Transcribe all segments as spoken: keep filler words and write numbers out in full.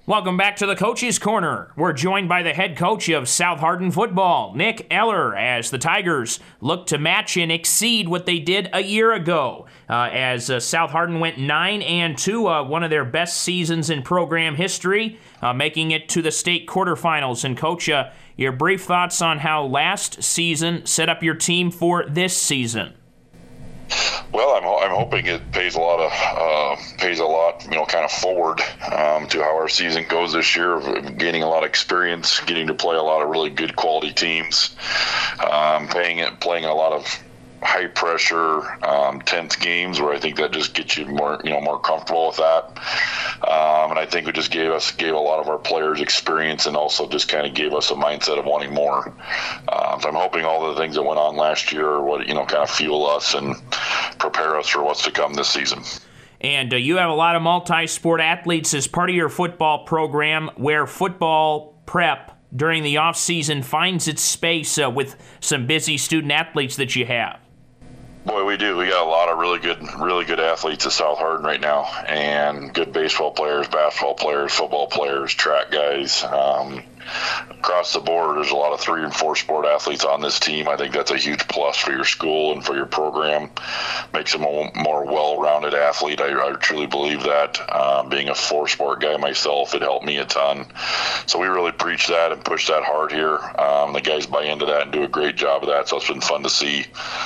Welcome back to the Coach's Corner. We're joined by the head coach of South Hardin football, Nick Eller, as the Tigers look to match and exceed what they did a year ago. Uh, as uh, South Hardin went nine and two, uh, one of their best seasons in program history, uh, making it to the state quarterfinals. And Coach, uh, your brief thoughts on how last season set up your team for this season? Well, I'm I'm hoping it pays a lot of uh, pays a lot, you know, kind of forward um, to how our season goes this year. Gaining a lot of experience, getting to play a lot of really good quality teams, um, playing it, playing a lot of high pressure, um, tense games where I think that just gets you more, you know, more comfortable with that. Um, and I think it just gave us gave a lot of our players experience and also just kind of gave us a mindset of wanting more. Um, so I'm hoping all the things that went on last year are what, you know, kind of fuel us and prepare us for what's to come this season. And uh, you have a lot of multi-sport athletes as part of your football program, where football prep during the off-season finds its space uh, with some busy student athletes that you have. Boy, we do. We got a lot of really good, really good athletes at South Hardin right now, and good baseball players, basketball players, football players, track guys. Um, across the board, there's a lot of three and four sport athletes on this team. I think that's a huge plus for your school and for your program. Makes them a more well-rounded athlete. I, I truly believe that. Um, being a four-sport guy myself, it helped me a ton. So we really preach that and push that hard here. Um, the guys buy into that and do a great job of that, so it's been fun to see.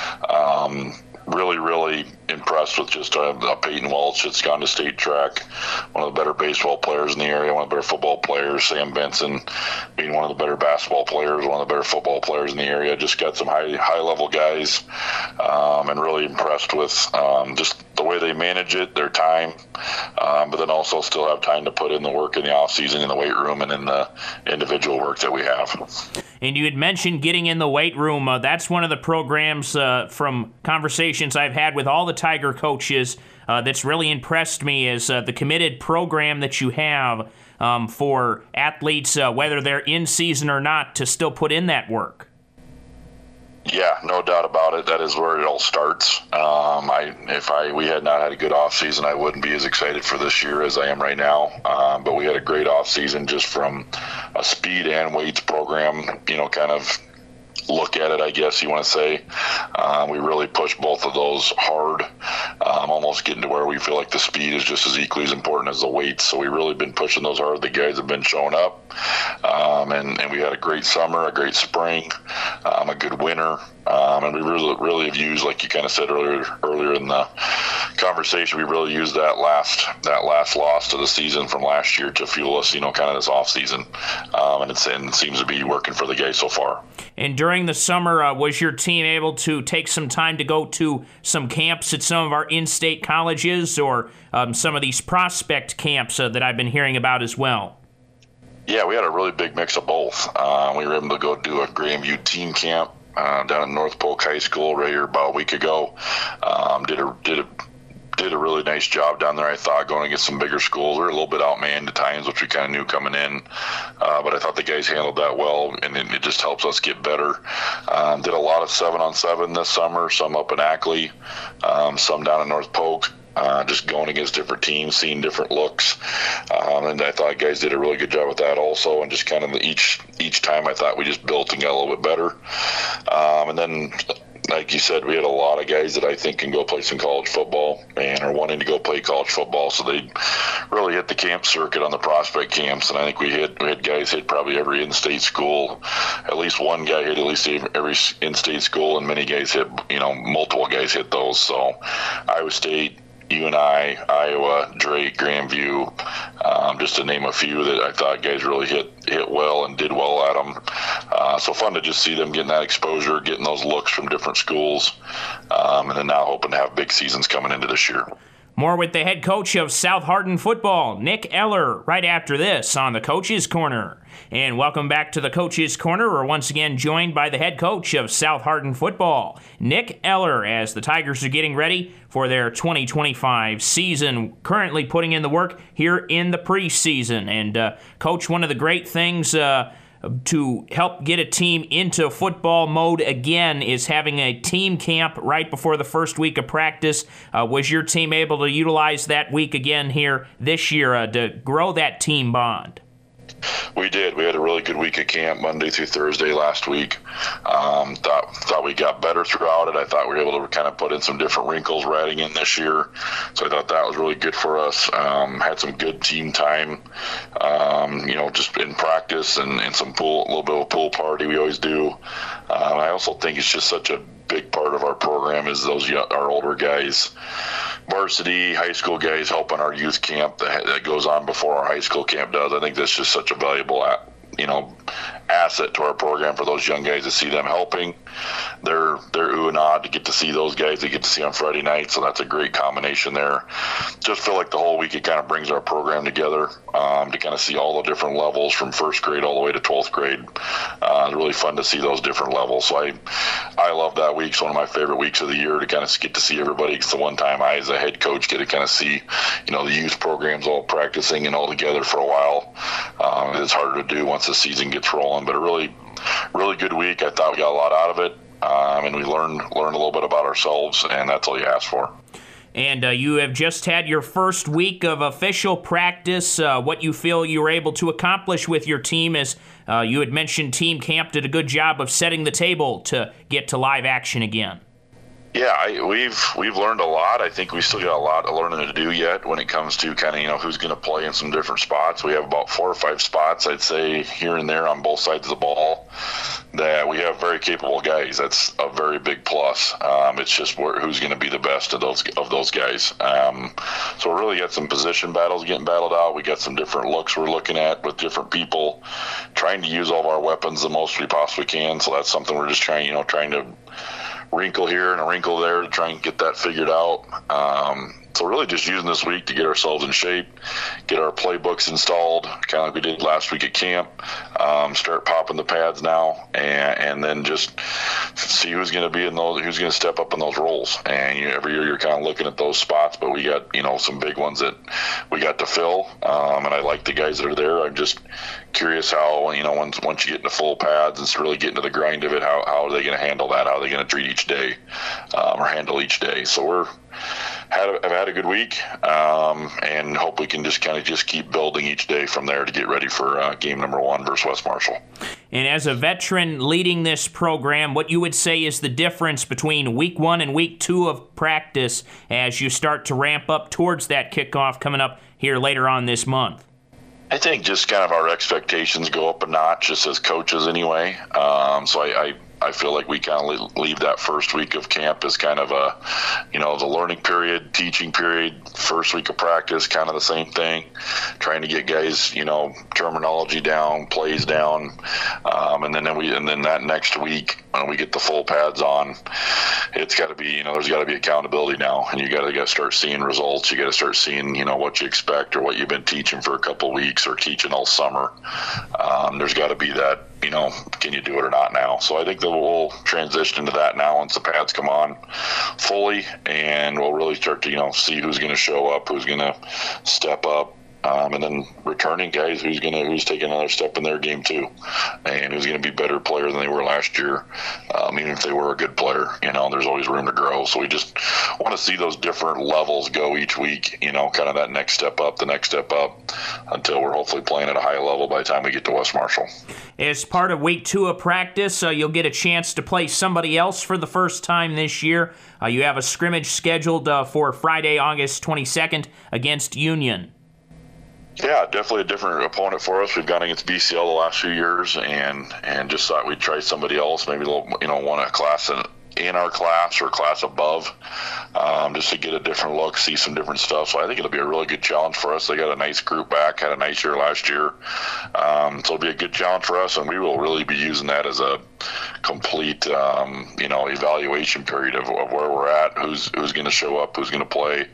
Um, really, really impressed with just uh, Peyton Welch that's gone to state track, one of the better baseball players in the area, one of the better football players. Sam Benson being one of the better basketball players, one of the better football players in the area. Just got some high high level guys, um, and really impressed with um, just the way they manage it, their time, um, but then also still have time to put in the work in the off season in the weight room and in the individual work that we have. And you had mentioned getting in the weight room. Uh, that's one of the programs uh, from conversations I've had with all the Tiger coaches uh, that's really impressed me is uh, the committed program that you have um, for athletes, uh, whether they're in season or not, to still put in that work. Yeah, no doubt about it. That is where it all starts. Um, I, if I we had not had a good off season, I wouldn't be as excited for this year as I am right now. Um, but we had a great off season just from a speed and weights program. You know, kind of look at it, I guess you want to say. Um, we really pushed both of those hard, um, almost getting to where we feel like the speed is just as equally as important as the weights. So we've really been pushing those hard. The guys have been showing up, um, and, and we had a great summer, a great spring, um, a good winter, um, and we really, really have used, like you kind of said earlier, earlier in the conversation, we really used that last that last loss to the season from last year to fuel us, you know, kind of this off season, um, and, it's, and it seems to be working for the guys so far. And during the summer, uh, was your team able to take some time to go to some camps at some of our in-state colleges, or um, some of these prospect camps uh, that I've been hearing about as well? Yeah, we had a really big mix of both. Uh, we were able to go do a Grandview team camp uh, down at North Polk High School right here about a week ago. Um, did a did a did a really nice job down there, I thought, going against some bigger schools. We were a little bit outmanned at times, which we kind of knew coming in, uh, but I thought the guys handled that well, and it, it just helps us get better. Um, did a lot of seven on seven this summer, some up in Ackley, um, some down in North Polk. Uh, just going against different teams, seeing different looks, um, and I thought guys did a really good job with that also. And just kind of each each time, I thought we just built and got a little bit better. Um, and then, like you said, we had a lot of guys that I think can go play some college football and are wanting to go play college football. So they really hit the camp circuit on the prospect camps, and I think we hit we had guys hit probably every in-state school. At least one guy hit at least every in-state school, and many guys hit, you know, multiple guys hit those. So Iowa State, U N I, Iowa, Drake, Grandview, um, just to name a few that I thought guys really hit hit well and did well at them. Uh, so fun to just see them getting that exposure, getting those looks from different schools, um, and then now hoping to have big seasons coming into this year. More with the head coach of South Hardin football, Nick Eller, right after this on the Coach's Corner. And welcome back to the Coach's Corner. We're once again joined by the head coach of South Hardin football, Nick Eller, as the Tigers are getting ready for their twenty twenty-five season, currently putting in the work here in the preseason. And, uh, Coach, one of the great things uh, to help get a team into football mode again is having a team camp right before the first week of practice. Uh, was your team able to utilize that week again here this year uh, to grow that team bond? We did. We had a really good week of camp Monday through Thursday last week. Um, thought thought we got better throughout it. I thought we were able to kind of put in some different wrinkles we're adding in this year. So I thought that was really good for us. Um, had some good team time, um, you know, just in practice and, and some pool, a little bit of a pool party we always do. Um, I also think it's just such a big part of our program is those our older guys, varsity, high school guys helping our youth camp that, that goes on before our high school camp does. I think that's just such a valuable, you know, asset to our program for those young guys to see them helping. They're they're ooh and ah to get to see those guys they get to see on Friday night, so that's a great combination there. Just feel like the whole week it kind of brings our program together um, to kind of see all the different levels from first grade all the way to twelfth grade. Uh, it's really fun to see those different levels. So I I love that week. It's one of my favorite weeks of the year to kind of get to see everybody. It's the one time I, as a head coach, get to kind of see, you know, the youth programs all practicing and all together for a while. Um, it's harder to do once the season gets rolling, but a really, really good week. I thought we got a lot out of it, um, and we learned learned a little bit about ourselves, and that's all you ask for. And uh, you have just had your first week of official practice. Uh, what you feel you were able to accomplish with your team, as uh, you had mentioned, team camp did a good job of setting the table to get to live action again. Yeah, I, we've we've learned a lot. I think we still got a lot of learning to do yet when it comes to kind of, you know, who's going to play in some different spots. We have about four or five spots, I'd say, here and there on both sides of the ball that we have very capable guys. That's a very big plus. Um, it's just where, who's going to be the best of those of those guys. Um, so we really got some position battles getting battled out. We got some different looks we're looking at with different people, trying to use all of our weapons the most we possibly can. So that's something we're just trying, you know, trying to wrinkle here and a wrinkle there to try and get that figured out. Um, so really just using this week to get ourselves in shape, get our playbooks installed, kind of like we did last week at camp, um, start popping the pads now, and, and then just see who's going to be in those, who's going to step up in those roles. And you, every year you're kind of looking at those spots, but we got, you know, some big ones that we got to fill, um, and I like the guys that are there. I'm just curious how, you know, once once you get into full pads and really get into the grind of it, how, how are they going to handle that? How are they going to treat each day, um, or handle each day? So we're had a, have had a good week, um, and hope we can just kind of just keep building each day from there to get ready for uh, game number one versus West Marshall. And as a veteran leading this program, what you would say is the difference between week one and week two of practice as you start to ramp up towards that kickoff coming up here later on this month? I think just kind of our expectations go up a notch, just as coaches anyway. Um, so I, I, I feel like we kind of leave that first week of camp as kind of a, you know, the learning period, teaching period, first week of practice, kind of the same thing, trying to get guys, you know, terminology down, plays down, um, and then, then we, and then that next week when we get the full pads on, it's got to be, you know, there's got to be accountability now, and you got to start seeing results. You got to start seeing, you know, what you expect or what you've been teaching for a couple of weeks or teaching all summer. Um, there's got to be that, you know, can you do it or not now? So I think that we'll transition into that now once the pads come on fully, and we'll really start to, you know, see who's going to show up, who's going to step up. Um, and then returning guys who's gonna who's taking another step in their game too, and who's gonna be a better player than they were last year, um, even if they were a good player. You know, there's always room to grow. So we just want to see those different levels go each week. You know, kind of that next step up, the next step up, until we're hopefully playing at a high level by the time we get to West Marshall. As part of week two of practice, uh, you'll get a chance to play somebody else for the first time this year. Uh, you have a scrimmage scheduled uh, for Friday, August twenty-second against Union. Yeah, definitely a different opponent for us. We've gone against B C L the last few years, and and just thought we'd try somebody else, maybe a little, you know, one a class in, in our class or class above, um, just to get a different look, see some different stuff. So I think it'll be a really good challenge for us. They got a nice group back, had a nice year last year, um, so it'll be a good challenge for us, and we will really be using that as a complete, um, you know, evaluation period of, of where we're at, who's who's going to show up, who's going to play,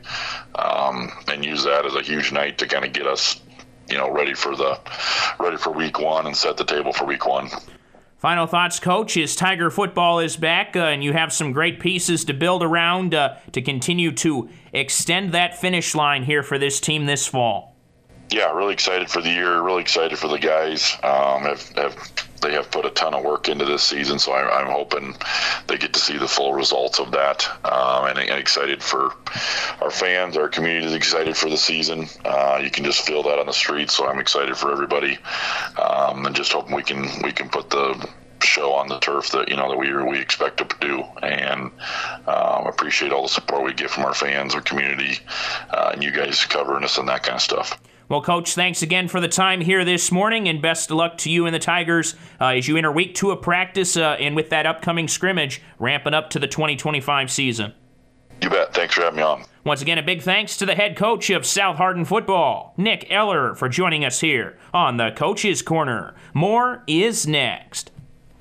um, and use that as a huge night to kind of get us, you know, ready for the ready for week one and set the table for week one. Final thoughts, Coach, as Tiger football is back, uh, and you have some great pieces to build around uh, to continue to extend that finish line here for this team this fall. Yeah, really excited for the year. Really excited for the guys. Um, have, have they have put a ton of work into this season, so I, I'm hoping they get to see the full results of that. Um, and, and excited for our fans, our community is excited for the season. Uh, you can just feel that on the streets, so I'm excited for everybody. Um, and just hoping we can we can put the show on the turf that you know that we we expect to do, and um, appreciate all the support we get from our fans, our community, uh, and you guys covering us and that kind of stuff. Well, Coach, thanks again for the time here this morning, and best of luck to you and the Tigers uh, as you enter week two of practice uh, and with that upcoming scrimmage ramping up to the twenty twenty-five season. You bet. Thanks for having me on. Once again, a big thanks to the head coach of South Hardin football, Nick Eller, for joining us here on the Coach's Corner. More is next.